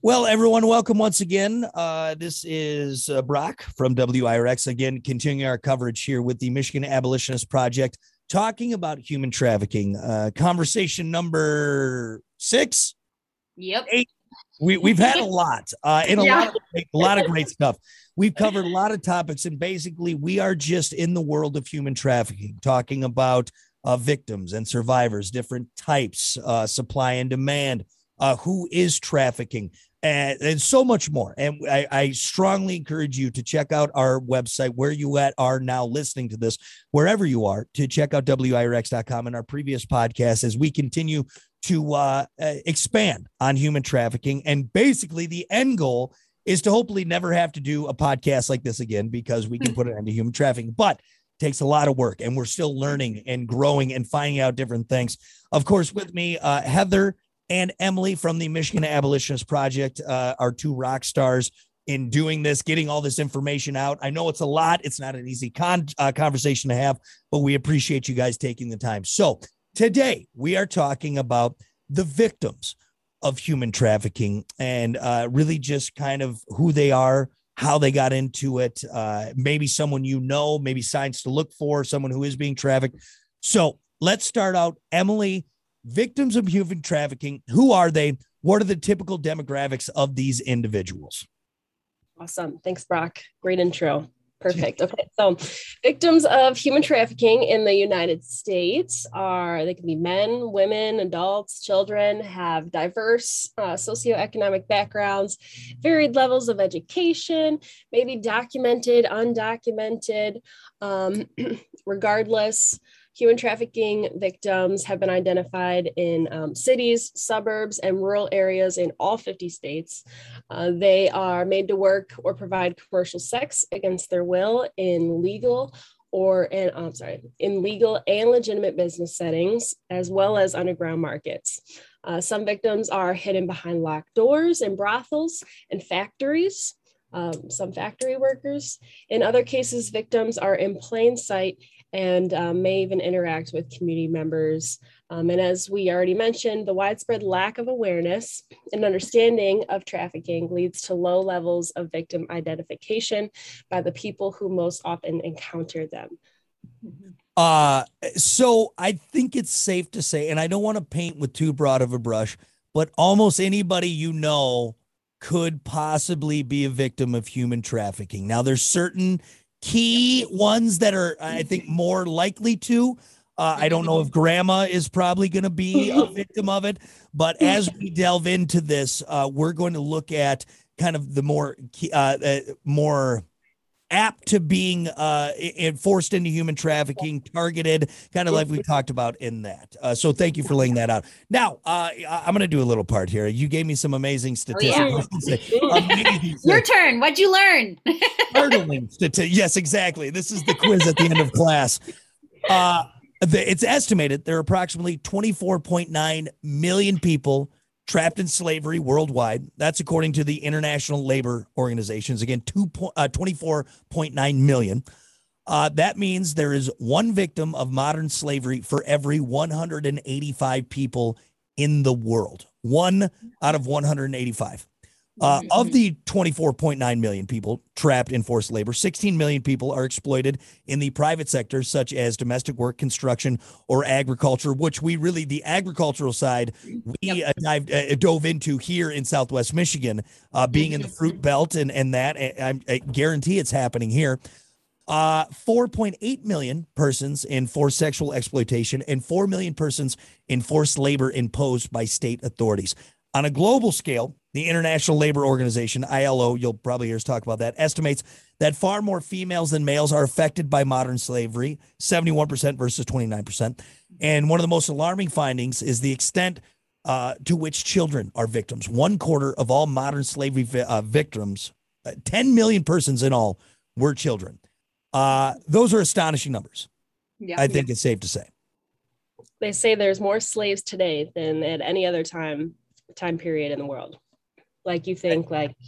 Well, everyone, welcome once again. This is Brock from WIRX, again, continuing our coverage here with the Michigan Abolitionist Project, talking about human trafficking. Conversation number 6? Yep. 8? We've had a lot and a lot of great stuff. We've covered a lot of topics, and basically we are just in the world of human trafficking, talking about victims and survivors, different types, supply and demand, who is trafficking, and so much more. And I strongly encourage you to check out our website where you are now listening to this, wherever you are, to check out WIRX.com and our previous podcasts as we continue to expand on human trafficking. And basically the end goal is to hopefully never have to do a podcast like this again, because we can put an end to human trafficking, but it takes a lot of work, and we're still learning and growing and finding out different things. Of course, with me, Heather and Emily from the Michigan Abolitionist Project, are two rock stars in doing this, getting all this information out. I know it's a lot. It's not an easy conversation to have, but we appreciate you guys taking the time. So today we are talking about the victims of human trafficking, and really just kind of who they are, how they got into it, maybe someone you know, maybe signs to look for, someone who is being trafficked. So let's start out. Emily, victims of human trafficking, who are they? What are the typical demographics of these individuals? Awesome. Thanks, Brock. Great intro. Perfect. Okay. So victims of human trafficking in the United States they can be men, women, adults, children, have diverse socioeconomic backgrounds, varied levels of education, maybe documented, undocumented, regardless. Human trafficking victims have been identified in cities, suburbs, and rural areas in all 50 states. They are made to work or provide commercial sex against their will in legal and legitimate business settings, as well as underground markets. Some victims are hidden behind locked doors in brothels and factories. Some factory workers. In other cases, victims are in plain sight and may even interact with community members. And as we already mentioned, the widespread lack of awareness and understanding of trafficking leads to low levels of victim identification by the people who most often encounter them. So I think it's safe to say, and I don't want to paint with too broad of a brush, but almost anybody you know could possibly be a victim of human trafficking. Now, there's certain key ones that are, I think, more likely to. I don't know if grandma is probably going to be a victim of it, but as we delve into this, we're going to look at kind of the more apt to being forced into human trafficking, targeted, kind of like we talked about in that. So thank you for laying that out. Now, I'm going to do a little part here. You gave me some amazing statistics. Your turn. What'd you learn? Startling statistics. Yes, exactly. This is the quiz at the end of class. It's estimated there are approximately 24.9 million people trapped in slavery worldwide. That's according to the International Labor Organizations. Again, 24.9 million. That means there is one victim of modern slavery for every 185 people in the world. 1 out of 185. Of the 24.9 million people trapped in forced labor, 16 million people are exploited in the private sector, such as domestic work, construction, or agriculture, which the agricultural side, we dove into here in Southwest Michigan, being in the fruit belt and that. I guarantee it's happening here. 4.8 million persons in forced sexual exploitation and 4 million persons in forced labor imposed by state authorities. On a global scale, the International Labor Organization, ILO, you'll probably hear us talk about that, estimates that far more females than males are affected by modern slavery, 71% versus 29%. And one of the most alarming findings is the extent to which children are victims. 1/4 of all modern slavery victims, 10 million persons in all, were children. Those are astonishing numbers. Yeah, I think it's safe to say. They say there's more slaves today than at any other time period in the world. Like you think,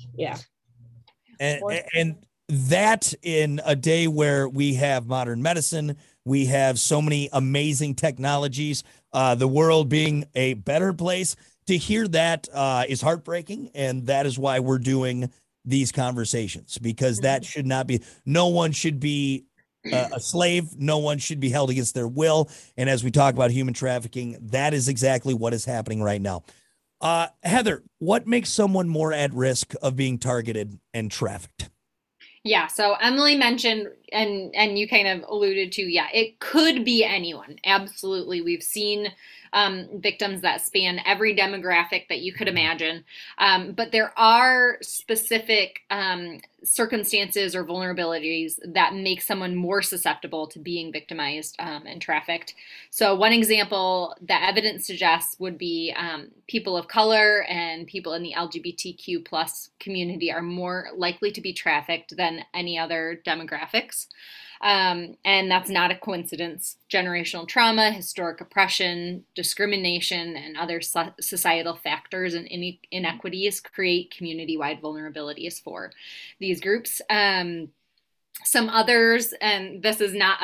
and that in a day where we have modern medicine, we have so many amazing technologies, the world being a better place. to hear that is heartbreaking. And that is why we're doing these conversations, because that should not be, no one should be a slave. No one should be held against their will. And as we talk about human trafficking, that is exactly what is happening right now. Heather, what makes someone more at risk of being targeted and trafficked? Yeah, so Emily mentioned, and you kind of alluded to, yeah, it could be anyone. Absolutely. We've seen victims that span every demographic that you could imagine. But there are specific circumstances or vulnerabilities that make someone more susceptible to being victimized and trafficked. So one example that evidence suggests would be people of color and people in the LGBTQ plus community are more likely to be trafficked than any other demographics. And that's not a coincidence. Generational trauma, historic oppression, discrimination, and other societal factors and inequities create community-wide vulnerabilities for these groups. Some others, and this is not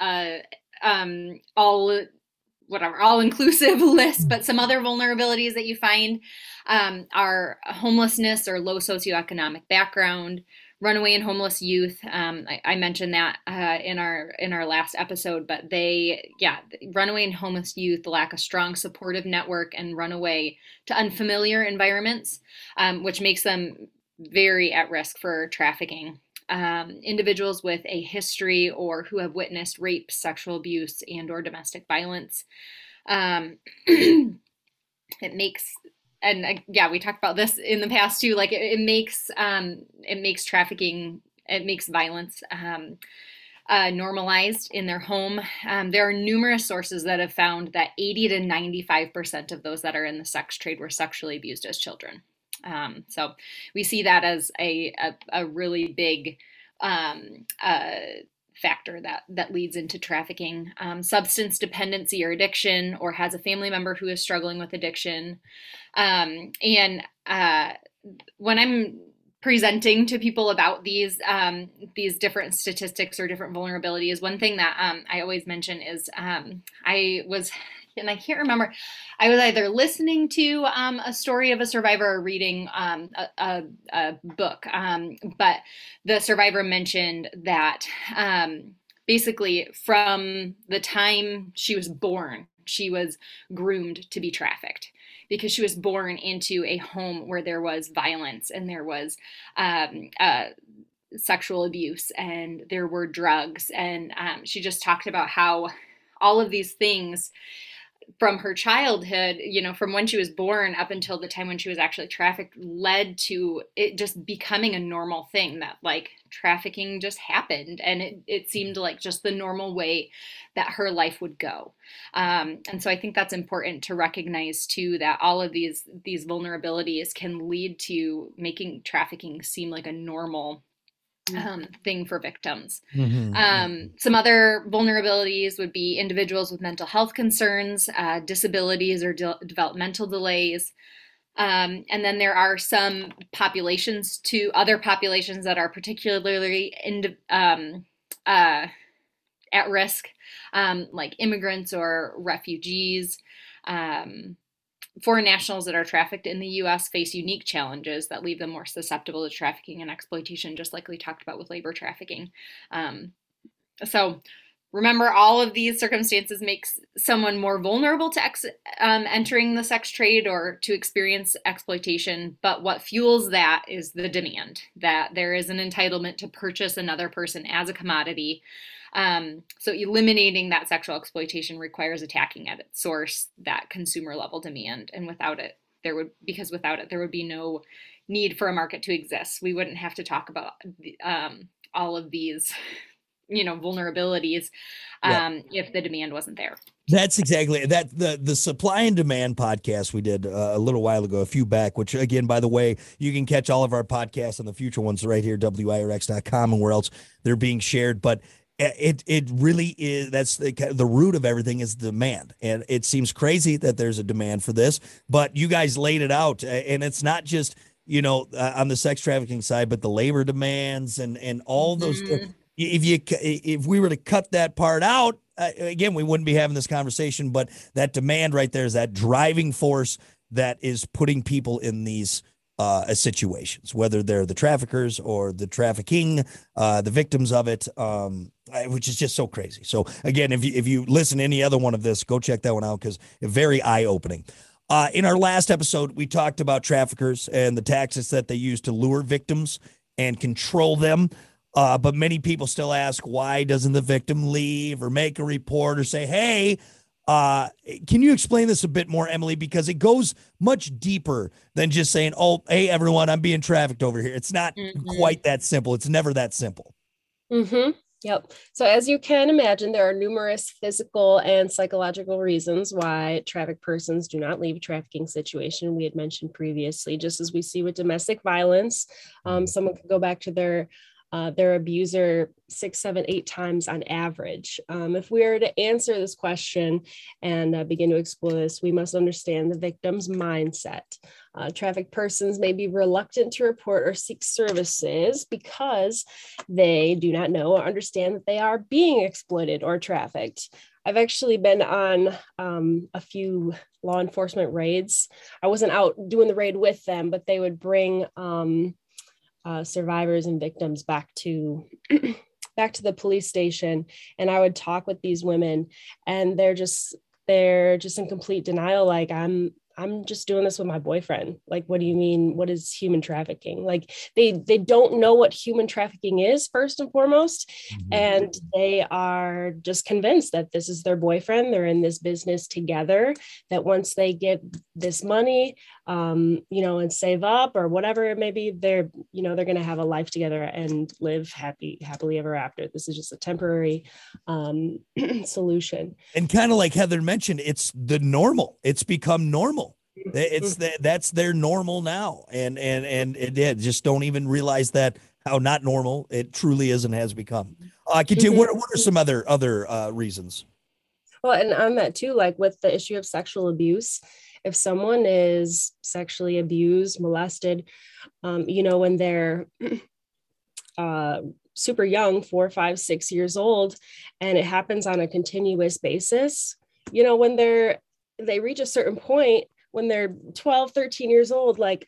all-inclusive list, but some other vulnerabilities that you find are homelessness or low socioeconomic background, runaway and homeless youth. I mentioned that in our last episode, but runaway and homeless youth lack a strong supportive network and run away to unfamiliar environments, which makes them very at risk for trafficking. Individuals with a history or who have witnessed rape, sexual abuse, and or domestic violence. It makes, and we talked about this in the past too, like it makes trafficking, it makes violence normalized in their home. There are numerous sources that have found that 80 to 95% of those that are in the sex trade were sexually abused as children. So we see that as a really big factor that leads into trafficking. Substance dependency or addiction, or has a family member who is struggling with addiction. And when I'm presenting to people about these different statistics or different vulnerabilities, one thing that I always mention is I can't remember, I was either listening to a story of a survivor or reading a book, but the survivor mentioned that basically from the time she was born, she was groomed to be trafficked, because she was born into a home where there was violence and there was sexual abuse and there were drugs. And she just talked about how all of these things from her childhood, from when she was born up until the time when she was actually trafficked, led to it just becoming a normal thing, that like trafficking just happened. And it seemed like just the normal way that her life would go. And so I think that's important to recognize too, that all of these vulnerabilities can lead to making trafficking seem like a normal thing for victims. Some other vulnerabilities would be individuals with mental health concerns, disabilities or developmental delays. And then there are some other populations that are particularly at risk, like immigrants or refugees. Foreign nationals that are trafficked in the U.S. face unique challenges that leave them more susceptible to trafficking and exploitation, just like we talked about with labor trafficking. So remember, all of these circumstances makes someone more vulnerable to entering the sex trade or to experience exploitation. But what fuels that is the demand, that there is an entitlement to purchase another person as a commodity. So eliminating that sexual exploitation requires attacking at its source that consumer level demand. And without it, there would be no need for a market to exist. We wouldn't have to talk about all of these, vulnerabilities if the demand wasn't there. That's exactly that. The supply and demand podcast we did a little while ago, a few back, which again, by the way, you can catch all of our podcasts and the future ones right here, WIRX.com and where else they're being shared. But it really is. That's the root of everything is demand. And it seems crazy that there's a demand for this, but you guys laid it out. And it's not just, on the sex trafficking side, but the labor demands and all those. If we were to cut that part out, again, we wouldn't be having this conversation, but that demand right there is that driving force. that is putting people in these situations, whether they're the traffickers or the trafficking, the victims of it, which is just so crazy. So again, if you listen to any other one of this, go check that one out because it's very eye-opening. In our last episode, we talked about traffickers and the tactics that they use to lure victims and control them. But many people still ask, why doesn't the victim leave or make a report or say, hey, can you explain this a bit more, Emily? Because it goes much deeper than just saying, oh, hey, everyone, I'm being trafficked over here. It's not quite that simple. It's never that simple. Mm-hmm. Yep. So as you can imagine, there are numerous physical and psychological reasons why trafficked persons do not leave a trafficking situation. We had mentioned previously, just as we see with domestic violence, someone could go back to their abuser 6, 7, 8 times on average. If we are to answer this question and begin to explore this, we must understand the victim's mindset. Trafficked persons may be reluctant to report or seek services because they do not know or understand that they are being exploited or trafficked. I've actually been on a few law enforcement raids. I wasn't out doing the raid with them, but they would bring survivors and victims back to the police station, and I would talk with these women, and they're just in complete denial. Like, I'm just doing this with my boyfriend. Like, what do you mean? What is human trafficking? Like, they don't know what human trafficking is, first and foremost. And they are just convinced that this is their boyfriend. They're in this business together, that once they get this money, and save up or whatever it may be, they're going to have a life together and live happily ever after. This is just a temporary solution. And kind of like Heather mentioned, it's the normal. It's become normal. It's that's their normal now, and it just don't even realize that how not normal it truly is and has become. Continue. What are some other reasons? Well, and on that too, like with the issue of sexual abuse, if someone is sexually abused, molested, when they're super young, 4, 5, 6 years old, and it happens on a continuous basis, when they reach a certain point when they're 12, 13 years old, like,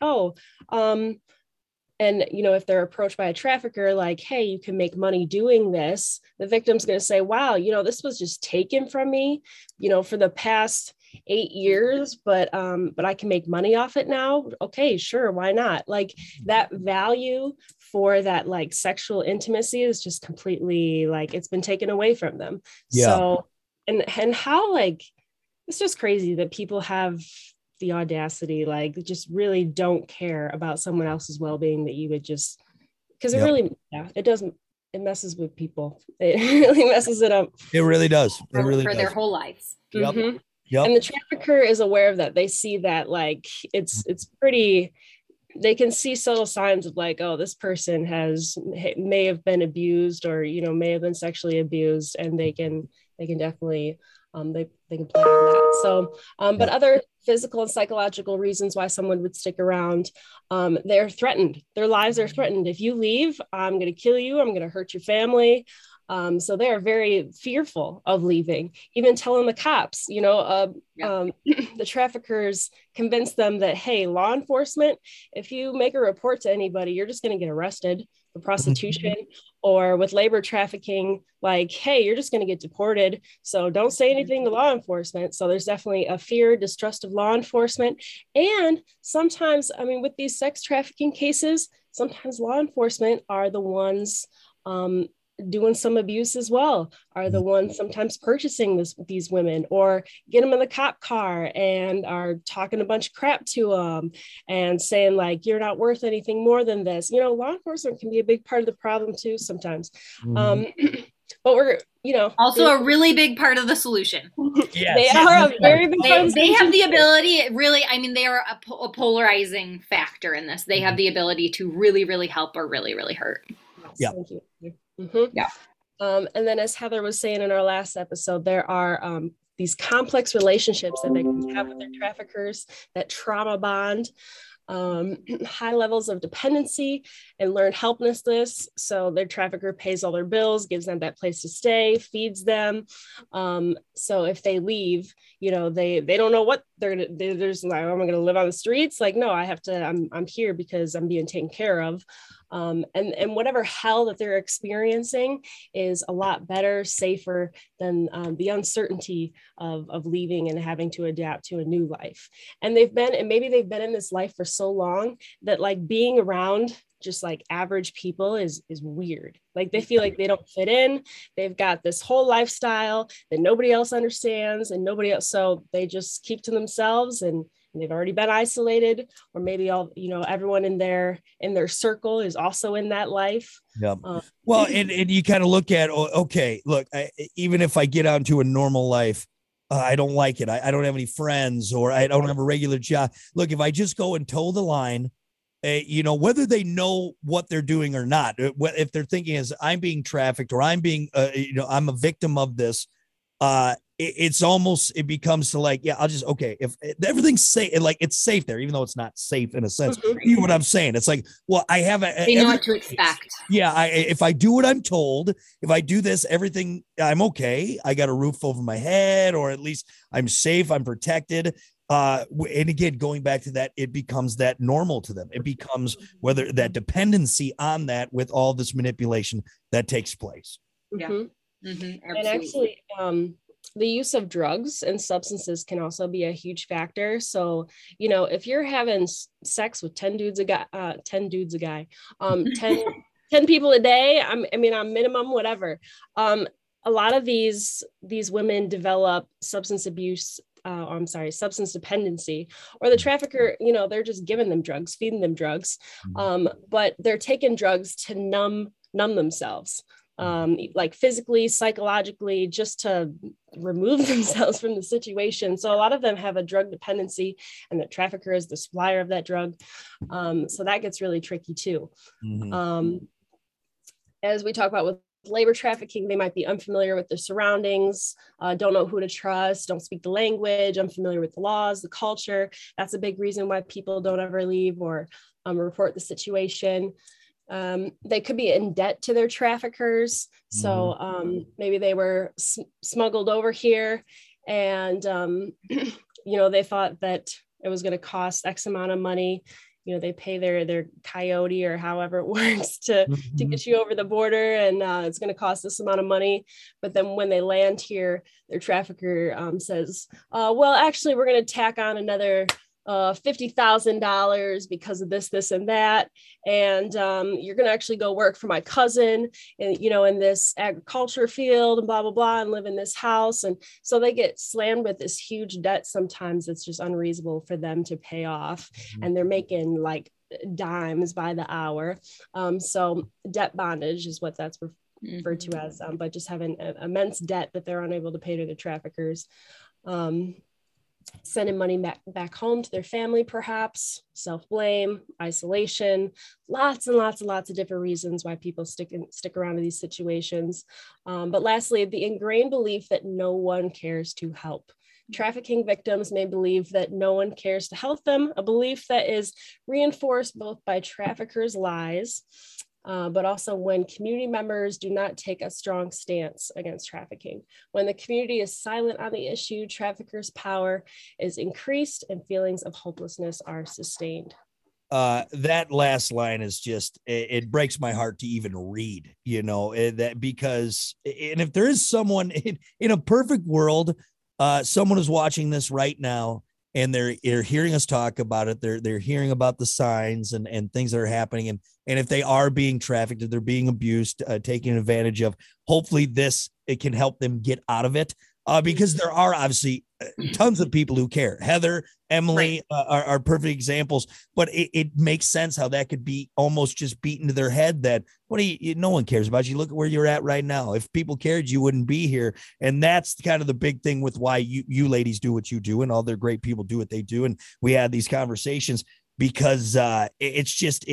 and, if they're approached by a trafficker, like, hey, you can make money doing this, the victim's going to say, wow, this was just taken from me, for the past 8 years, but I can make money off it now. Okay, sure. Why not? Like, that value for that, like, sexual intimacy is just completely, like, it's been taken away from them. Yeah. So, and how, like, it's just crazy that people have the audacity, like, just really don't care about someone else's well-being, that you would just, because it really, it messes with people. It really messes it up. It really does. It really for does. Their whole lives. Yep. Mm-hmm. Yep. And the trafficker is aware of that. They see that, like, it's pretty, they can see subtle signs of, like, oh, this person may have been abused, or, may have been sexually abused, and they can definitely, they can play on that. So, but other physical and psychological reasons why someone would stick around, they're threatened. Their lives are threatened. If you leave, I'm going to kill you. I'm going to hurt your family. So they are very fearful of leaving, even telling the cops, the traffickers convince them that, hey, law enforcement, if you make a report to anybody, you're just going to get arrested for prostitution, or with labor trafficking, like, hey, you're just going to get deported. So don't say anything to law enforcement. So there's definitely a fear, distrust of law enforcement. And sometimes, with these sex trafficking cases, sometimes law enforcement are the ones doing some abuse as well, are the ones sometimes purchasing these women, or get them in the cop car and are talking a bunch of crap to them and saying, like, you're not worth anything more than this. Law enforcement can be a big part of the problem too sometimes. But we're, also a really big part of the solution. Yes, they are a very big part of the They have the solution. ability, really, they are a polarizing factor in this. They have the ability to really, really help or really, really hurt. Yeah. Thank you. Mm-hmm. Yeah. And then, as Heather was saying in our last episode, there are these complex relationships that they can have with their traffickers, that trauma bond. high levels of dependency and learned helplessness. So their trafficker pays all their bills, gives them that place to stay, feeds them. So if they leave, they don't know what they're gonna. They're just like, "Oh, am I gonna live on the streets?" Like, no, I have to. I'm here because I'm being taken care of. And whatever hell that they're experiencing is a lot better, safer than the uncertainty of leaving and having to adapt to a new life. And maybe they've been in this life for so long that like being around just like average people is weird. Like they feel like they don't fit in. They've got this whole lifestyle that nobody else understands and nobody else. So they just keep to themselves and they've already been isolated, or maybe everyone in their circle is also in that life. Yeah. Well, and you kind of look at, okay, look, even if I get out into a normal life, I don't like it. I don't have any friends, or I don't have a regular job. Look, if I just go and toe the line, whether they know what they're doing or not, if they're thinking as I'm being trafficked or I'm being, I'm a victim of this, it becomes to like, yeah, I'll just, okay, if everything's safe, like it's safe there, even though it's not safe in a sense. You know what I'm saying? It's like, well, I have they know what to expect. Yeah. If I do what I'm told, if I do this, everything, I'm okay. I got a roof over my head, or at least I'm safe. I'm protected. And again, going back to that, it becomes that normal to them. It becomes whether that dependency on that with all this manipulation that takes place. Yeah. And actually, the use of drugs and substances can also be a huge factor. So, if you're having sex with 10 dudes a guy, 10 people a day, on minimum, whatever. A lot of these women develop substance dependency, or the trafficker, they're just giving them drugs, feeding them drugs. But they're taking drugs to numb themselves. Like physically, psychologically, just to remove themselves from the situation. So a lot of them have a drug dependency, and the trafficker is the supplier of that drug. So that gets really tricky too. As we talk about with labor trafficking, they might be unfamiliar with their surroundings, don't know who to trust, don't speak the language, unfamiliar with the laws, the culture. That's a big reason why people don't ever leave or report the situation. They could be in debt to their traffickers. So maybe they were smuggled over here, and they thought that it was going to cost X amount of money. They pay their coyote or however it works to get you over the border, and it's going to cost this amount of money. But then when they land here, their trafficker says, well, actually, we're going to tack on another $50,000 because of this and that, and you're going to actually go work for my cousin, and in this agriculture field, and blah blah blah, and live in this house. And so they get slammed with this huge debt. Sometimes it's just unreasonable for them to pay off, and they're making like dimes by the hour. So debt bondage is what that's referred to as, but just having an immense debt that they're unable to pay to the traffickers. Sending money back home to their family, perhaps, self-blame, isolation, lots and lots of different reasons why people stick around in these situations. But lastly, the ingrained belief that no one cares to help. Trafficking victims may believe that no one cares to help them, a belief that is reinforced both by traffickers' lies, but also when community members do not take a strong stance against trafficking. When the community is silent on the issue, traffickers' power is increased and feelings of hopelessness are sustained. That last line is just, it breaks my heart to even read, that because, and if there is someone in a perfect world, someone is watching this right now, and they're hearing us talk about it. They're hearing about the signs and things that are happening. And if they are being trafficked, if they're being abused, taken advantage of, hopefully it can help them get out of it. Because there are obviously tons of people who care. Heather, Emily are perfect examples, but it makes sense how that could be almost just beaten to their head that no one cares about you. Look at where you're at right now. If people cared, you wouldn't be here. And that's kind of the big thing with why you ladies do what you do, and all their great people do what they do. And we had these conversations because it's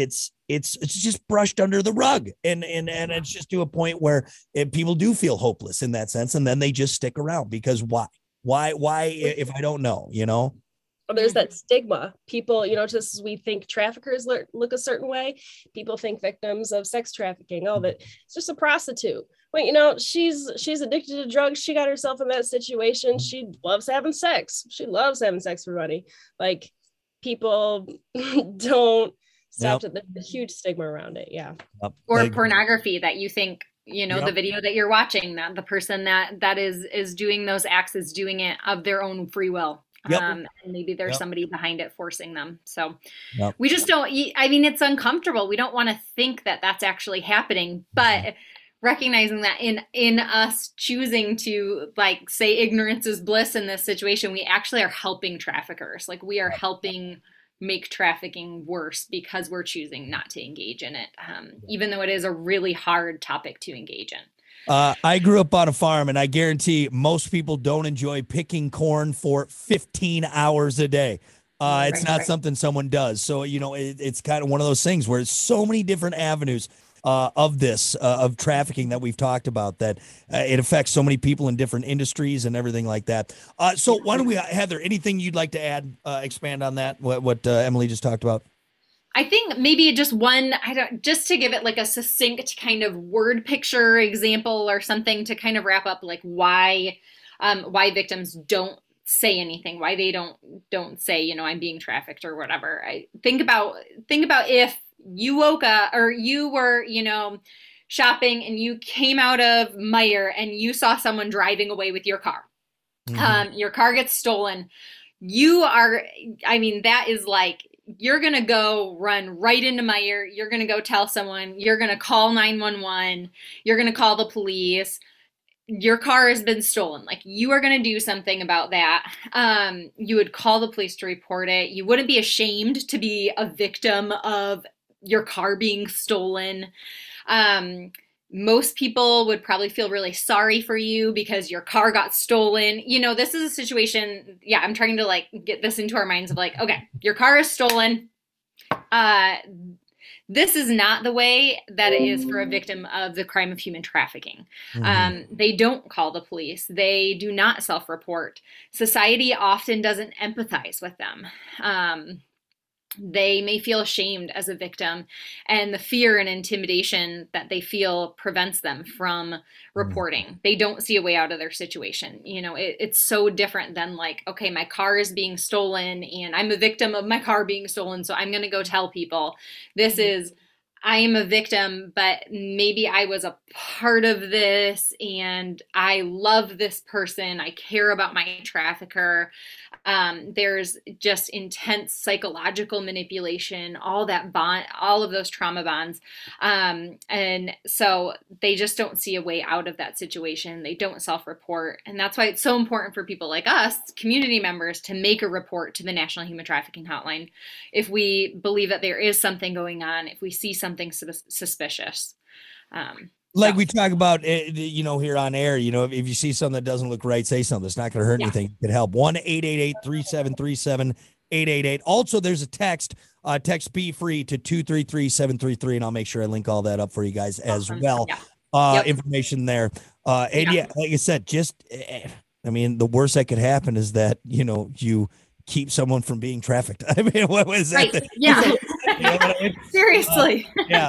just brushed under the rug, and it's just to a point where people do feel hopeless in that sense, and then they just stick around because why if I don't know, there's that stigma. People, just as we think traffickers look a certain way, people think victims of sex trafficking, oh, that it's just a prostitute. Well, she's addicted to drugs. She got herself in that situation. She loves having sex. She loves having sex for money. Like, people don't stop to the huge stigma around it. Yeah. Or pornography, that you think, the video that you're watching, that the person that is doing those acts is doing it of their own free will. And maybe there's somebody behind it forcing them. So we just don't, it's uncomfortable. We don't want to think that that's actually happening, but recognizing that in us choosing to say ignorance is bliss in this situation, we actually are helping traffickers. Like, we are helping make trafficking worse because we're choosing not to engage in it, even though it is a really hard topic to engage in. I grew up on a farm, and I guarantee most people don't enjoy picking corn for 15 hours a day. It's not something someone does. So, it's kind of one of those things where it's so many different avenues of this, of trafficking that we've talked about, that it affects so many people in different industries and everything like that. So why don't we, Heather, anything you'd like to add, expand on that, what Emily just talked about? I think maybe just just to give it like a succinct kind of word picture example or something to kind of wrap up why victims don't say anything, why they don't say, I'm being trafficked or whatever. I think about if you woke up or you were, shopping and you came out of Meijer and you saw someone driving away with your car. Mm-hmm. Your car gets stolen. That is you're going to go run right into Meijer. You're going to go tell someone. You're going to call 911. You're going to call the police. Your car has been stolen. You are going to do something about that. You would call the police to report it. You wouldn't be ashamed to be a victim of your car being stolen. Most people would probably feel really sorry for you because your car got stolen. This is a situation. Yeah, I'm trying to get this into our minds of okay, your car is stolen. This is not the way that it is for a victim of the crime of human trafficking. Mm-hmm. They don't call the police. They do not self-report. Society often doesn't empathize with them. They may feel ashamed as a victim, and the fear and intimidation that they feel prevents them from reporting. They don't see a way out of their situation. It's so different than okay, my car is being stolen and I'm a victim of my car being stolen, so I'm going to go tell people. This is, I am a victim, but maybe I was a part of this and I love this person. I care about my trafficker. There's just intense psychological manipulation, all that bond, all of those trauma bonds. And so they just don't see a way out of that situation. They don't self-report. And that's why it's so important for people like us, community members, to make a report to the National Human Trafficking Hotline if we believe that there is something going on, if we see something suspicious. We talk about, here on air, if you see something that doesn't look right, say something. It's not going to hurt anything. It could help. 1-888-3737-888. Also, there's a text Be Free to 233-733, and I'll make sure I link all that up for you guys as well. Yeah. Information there. And like I said, the worst that could happen is that, you keep someone from being trafficked. What was that? Right. Yeah. Seriously.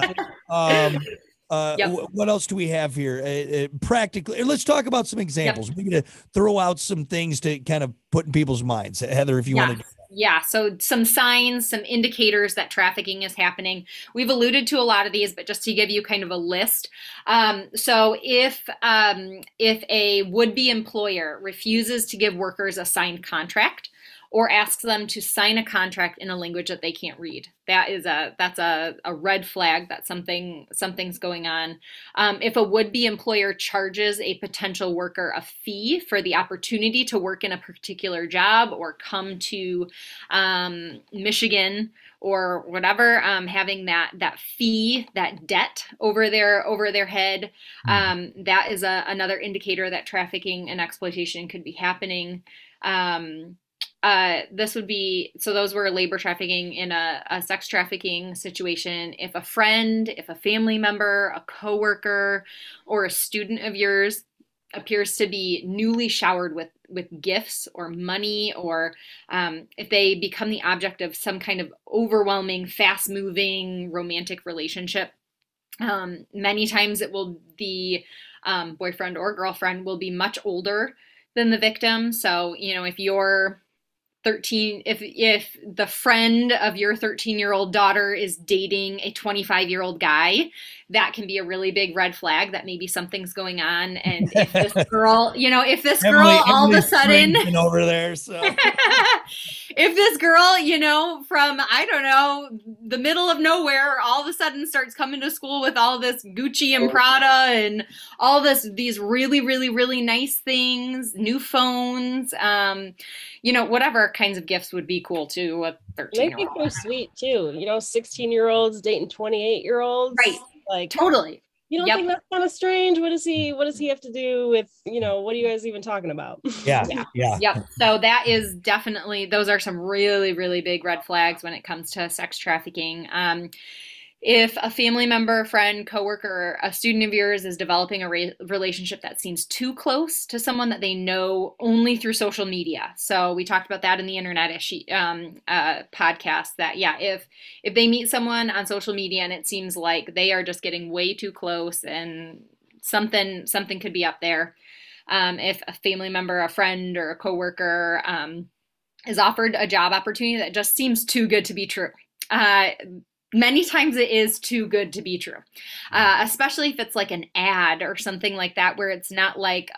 What else do we have here? Practically, let's talk about some examples. We're going to throw out some things to kind of put in people's minds. Heather, if you want to. Yeah. So some signs, some indicators that trafficking is happening. We've alluded to a lot of these, but just to give you kind of a list. So if a would-be employer refuses to give workers a signed contract, or asks them to sign a contract in a language that they can't read, that's a red flag that something's going on. If a would-be employer charges a potential worker a fee for the opportunity to work in a particular job or come to Michigan or whatever, having that fee, that debt over their head, that is another indicator that trafficking and exploitation could be happening. Those were labor trafficking in a sex trafficking situation. If a friend, if a family member, a coworker, or a student of yours appears to be newly showered with gifts or money, or if they become the object of some kind of overwhelming, fast-moving romantic relationship. Many times it will be boyfriend or girlfriend will be much older than the victim. So, if you're 13, if the friend of your 13-year-old daughter is dating a 25-year-old guy, that can be a really big red flag that maybe something's going on. And if this girl, all of a sudden over there, so if this girl, from, I don't know, the middle of nowhere, all of a sudden starts coming to school with all this Gucci and Prada and all these really, really, really nice things, new phones, whatever kinds of gifts would be cool to a 13-year-old. Make people sweet too. 16-year-olds dating 28-year-olds. Right. Like, totally. You don't think that's kind of strange? What does he have to do with, what are you guys even talking about? Yeah. Yep. So that is definitely, those are some really, really big red flags when it comes to sex trafficking. If a family member, friend, coworker, a student of yours is developing a relationship that seems too close to someone that they know only through social media. So we talked about that in the internet podcast, that, if they meet someone on social media and it seems like they are just getting way too close and something could be up there. If a family member, a friend, or a coworker is offered a job opportunity that just seems too good to be true. Many times it is too good to be true, especially if it's like an ad or something like that, where it's not like,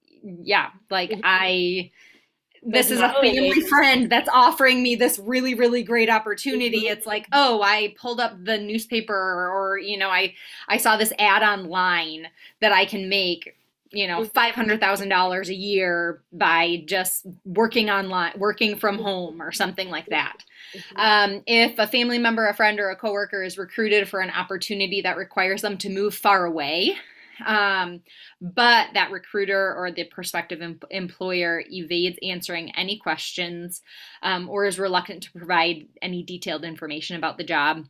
this is a family friend that's offering me this really, really great opportunity. It's like, oh, I pulled up the newspaper, or, I saw this ad online that I can make, $500,000 a year by just working from home or something like that. If a family member, a friend, or a coworker is recruited for an opportunity that requires them to move far away, but that recruiter or the prospective employer evades answering any questions, or is reluctant to provide any detailed information about the job.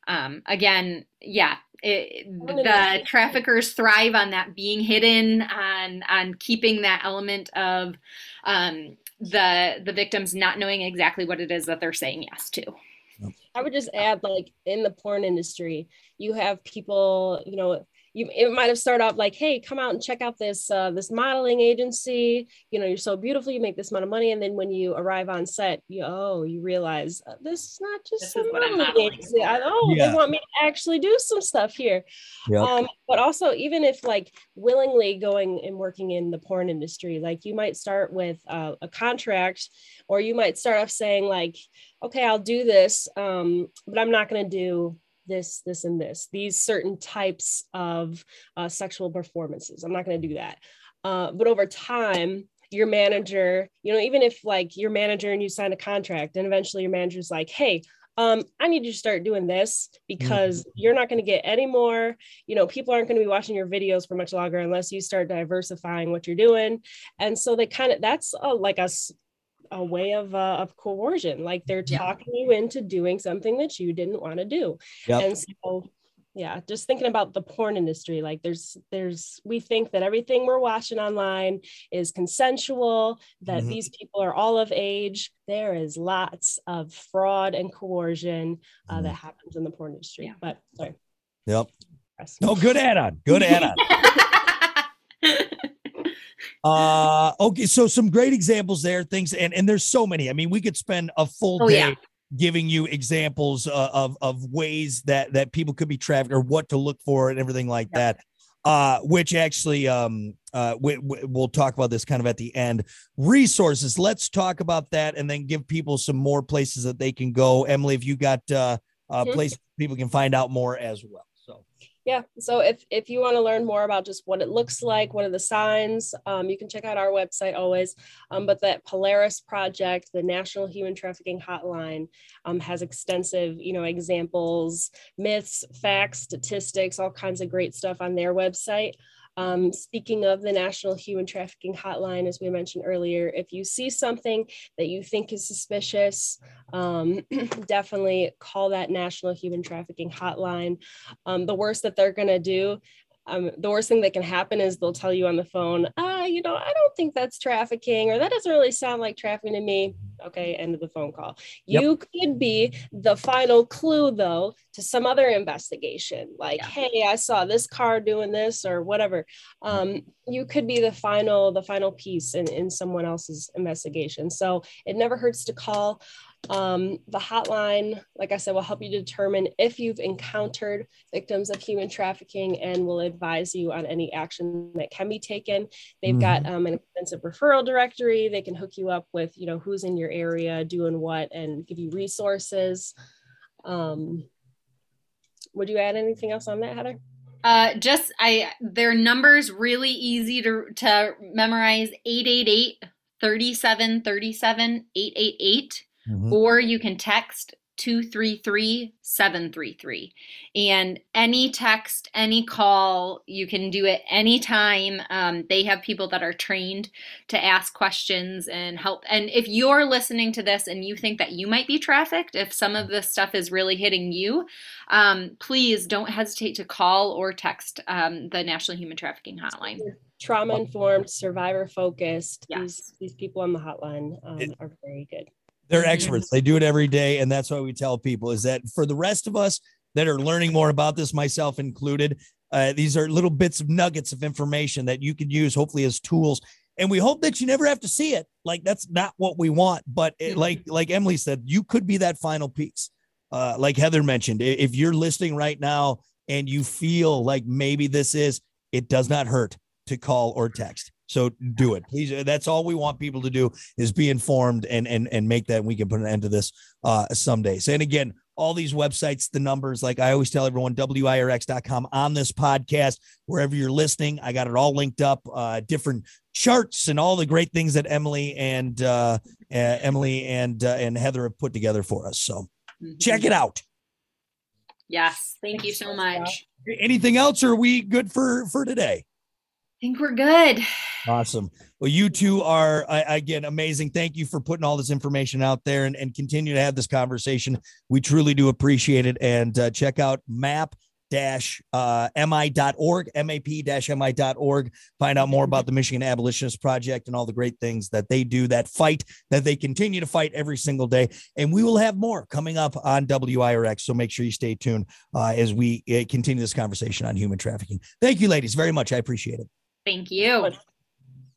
The traffickers thrive on that being hidden, on keeping that element of the victims not knowing exactly what it is that they're saying yes to. I would just add, like, in the porn industry, you have people, it might have started off like, hey, come out and check out this modeling agency. You're so beautiful, you make this amount of money. And then when you arrive on set, you realize this is not just some modeling agency. They want me to actually do some stuff here. Yep. But also, even if like willingly going and working in the porn industry, like you might start with a contract, or you might start off saying like, okay, I'll do this, but I'm not going to do this, and this, these certain types of sexual performances. I'm not going to do that. But over time, your manager, even if like your manager and you sign a contract, and eventually your manager's like, hey, I need you to start doing this, because you're not going to get any more, people aren't going to be watching your videos for much longer unless you start diversifying what you're doing. And so they that's like a way of coercion, like they're talking you into doing something that you didn't want to do. Yep. And so just thinking about the porn industry, like we think that everything we're watching online is consensual, that these people are all of age. There is lots of fraud and coercion that happens in the porn industry. But sorry. Yep. No, good add-on. Okay, so some great examples there, things, and there's so many. I mean, we could spend a full day giving you examples of ways that people could be trafficked, or what to look for and everything like that. Which actually, we'll talk about this kind of at the end. Resources. Let's talk about that, and then give people some more places that they can go. Emily, if you got places people can find out more as well. Yeah. So if you want to learn more about just what it looks like, what are the signs, you can check out our website always. But that Polaris Project, the National Human Trafficking Hotline, has extensive, examples, myths, facts, statistics, all kinds of great stuff on their website. Speaking of the National Human Trafficking Hotline, as we mentioned earlier, if you see something that you think is suspicious, definitely call that National Human Trafficking Hotline. The worst that they're going to do The worst thing that can happen is they'll tell you on the phone, I don't think that's trafficking, or that doesn't really sound like trafficking to me. Okay, end of the phone call. Yep. You could be the final clue, though, to some other investigation. Like, hey, I saw this car doing this or whatever. You could be the final piece in someone else's investigation. So it never hurts to call. The hotline, like I said, will help you determine if you've encountered victims of human trafficking and will advise you on any action that can be taken. They've got an extensive referral directory. They can hook you up with, who's in your area doing what and give you resources. Would you add anything else on that, Heather? Their number's really easy to memorize: 888-3737-888. Or you can text 233-733. And any text, any call, you can do it anytime. They have people that are trained to ask questions and help. And if you're listening to this and you think that you might be trafficked, if some of this stuff is really hitting you, please don't hesitate to call or text the National Human Trafficking Hotline. Trauma-informed, survivor-focused. Yes. These people on the hotline are very good. They're experts. They do it every day. And that's why we tell people is that for the rest of us that are learning more about this, myself included, these are little bits of nuggets of information that you can use hopefully as tools. And we hope that you never have to see it. Like, that's not what we want. But like Emily said, you could be that final piece. Like Heather mentioned, if you're listening right now and you feel like maybe it does not hurt to call or text. So do it, please. That's all we want people to do is be informed and make that. We can put an end to this someday. So, and again, all these websites, the numbers, like I always tell everyone, WIRX.com on this podcast, wherever you're listening, I got it all linked up, different charts and all the great things that Emily and Heather have put together for us. So check it out. Yes. Thank you so much. Anything else? Or are we good for today? I think we're good. Awesome. Well, you two are, again, amazing. Thank you for putting all this information out there and continue to have this conversation. We truly do appreciate it. And check out map-mi.org, map-mi.org. Find out more about the Michigan Abolitionist Project and all the great things that they do, that they continue to fight every single day. And we will have more coming up on WIRX. So make sure you stay tuned as we continue this conversation on human trafficking. Thank you, ladies, very much. I appreciate it. Thank you.